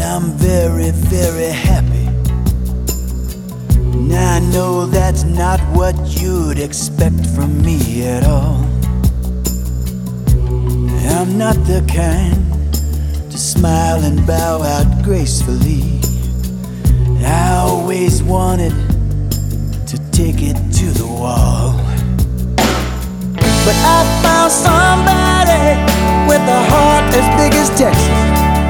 I'm very, very happy. Now I know that's not what you'd expect from me at all. I'm not the kind to smile and bow out gracefully. I always wanted to take it to the wall. But I found somebody with a heart as big as Texas.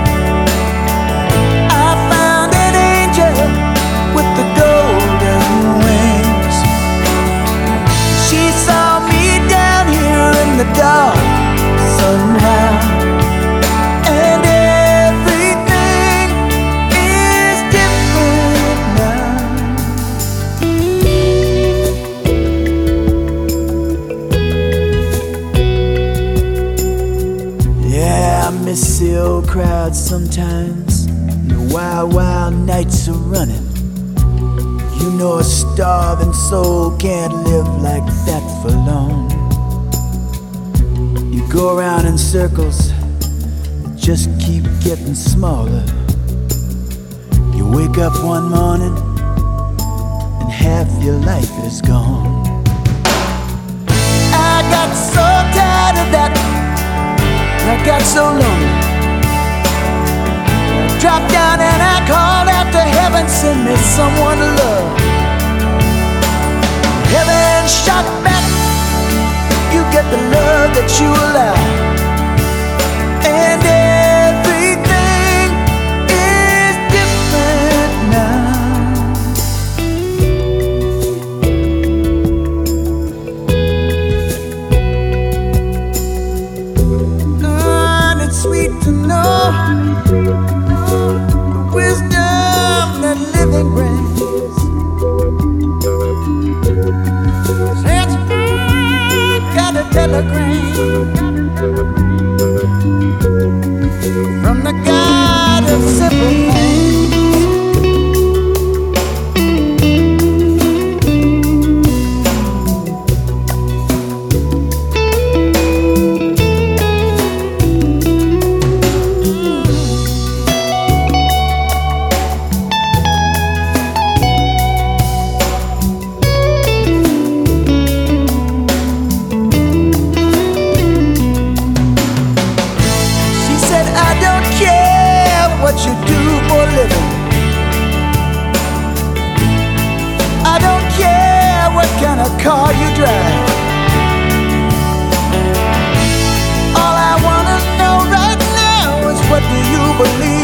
I found an angel with the golden wings. She saw me down here in the dark somehow, and everything is different now. Yeah, I miss the old crowd sometimes, and the wild, wild nights are running. You know a starving soul can't live like that for long. You go around in circles, just keep getting smaller. You wake up one morning and half your life is gone. I got so tired of that, I got so lonely. I dropped down and I called out to heaven, send me someone to love. Heaven shot back, you get the love that you allow, and everything is different now. And it's sweet to know the wisdom that living brings. Telegram from the God of simple things. What you do for a living, I don't care what kind of car you drive. All I wanna know right now is, what do you believe